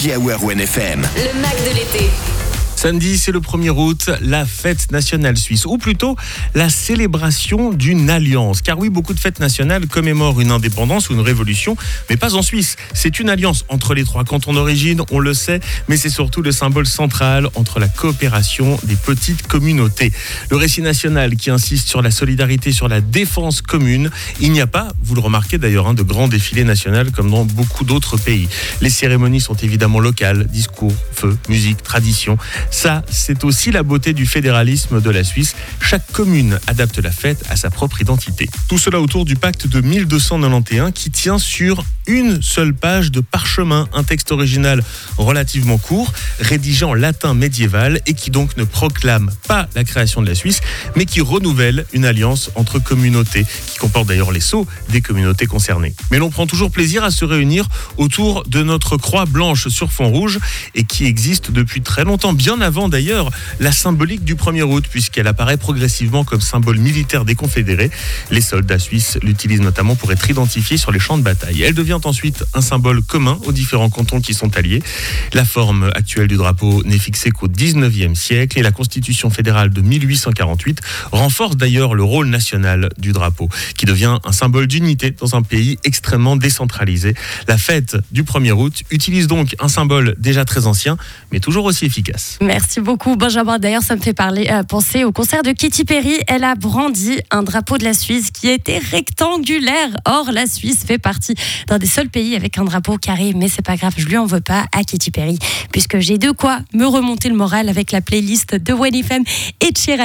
Happy Hour ONFM. Le Mac de l'été. Samedi, c'est le 1er août, la fête nationale suisse, ou plutôt la célébration d'une alliance. Car oui, beaucoup de fêtes nationales commémorent une indépendance ou une révolution, mais pas en Suisse. C'est une alliance entre les 3 cantons d'origine, on le sait, mais c'est surtout le symbole central entre la coopération des petites communautés. Le récit national qui insiste sur la solidarité, sur la défense commune. Il n'y a pas, vous le remarquez d'ailleurs, de grands défilés nationaux comme dans beaucoup d'autres pays. Les cérémonies sont évidemment locales, discours, feux, musique, tradition. Ça, c'est aussi la beauté du fédéralisme de la Suisse. Chaque commune adapte la fête à sa propre identité. Tout cela autour du pacte de 1291 qui tient sur une seule page de parchemin, un texte original relativement court, rédigé en latin médiéval et qui donc ne proclame pas la création de la Suisse, mais qui renouvelle une alliance entre communautés, qui comporte d'ailleurs les sceaux des communautés concernées. Mais l'on prend toujours plaisir à se réunir autour de notre croix blanche sur fond rouge et qui existe depuis très longtemps, bien avant d'ailleurs la symbolique du 1er août, puisqu'elle apparaît progressivement comme symbole militaire des confédérés. Les soldats suisses l'utilisent notamment pour être identifiés sur les champs de bataille. Elle devient ensuite un symbole commun aux différents cantons qui sont alliés. La forme actuelle du drapeau n'est fixée qu'au 19e siècle et la Constitution fédérale de 1848 renforce d'ailleurs le rôle national du drapeau, qui devient un symbole d'unité dans un pays extrêmement décentralisé. La fête du 1er août utilise donc un symbole déjà très ancien, mais toujours aussi efficace. Merci beaucoup Benjamin. D'ailleurs, ça me fait penser au concert de Katy Perry. Elle a brandi un drapeau de la Suisse qui était rectangulaire. Or, la Suisse fait partie d'un des seuls pays avec un drapeau carré. Mais c'est pas grave, je lui en veux pas à Katy Perry, puisque j'ai de quoi me remonter le moral avec la playlist de ONFM et de Chirac.